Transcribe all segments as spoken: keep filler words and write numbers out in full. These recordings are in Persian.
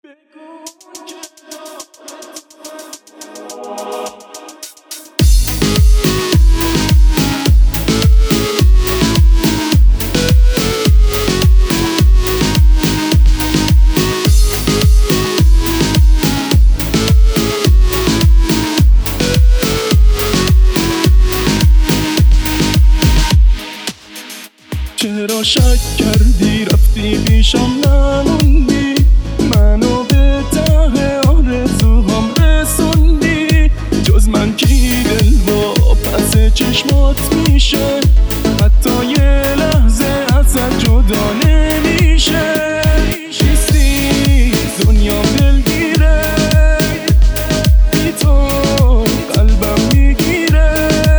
چرا شک کردی رفتی پیشم نموندی، منو به ته آرزوهام رسوندی. جز من کی دل با پس چشمات میشه، حتی یه لحظه ازت جدا نمیشه. نیستی دنیا دلگیره، بی تو قلبم میگیره.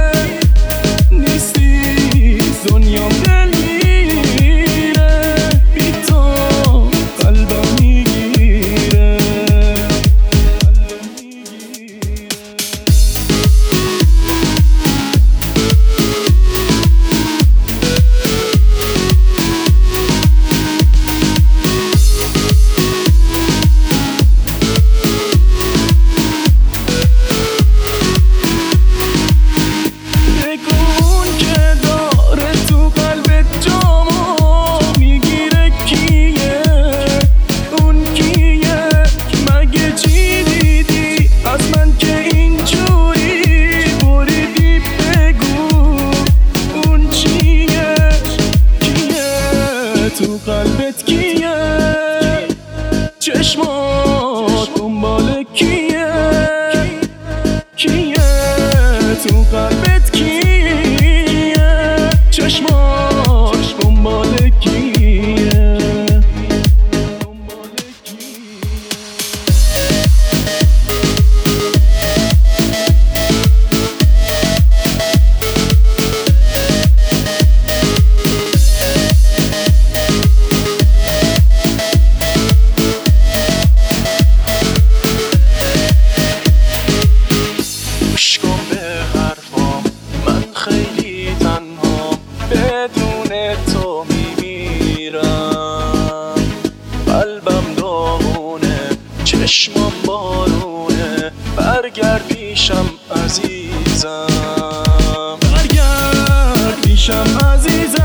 نیستی دنیا تو قلبت کیه؟ چشمات دنبال کیه؟ کیه؟ تو قلبت کیه؟ چشمات دنبال کیه؟ خیلی تنها بدون تو میمیرم، قلبم داغونه چشمم بارونه. برگرد پیشم عزیزم، برگرد پیشم عزیزم.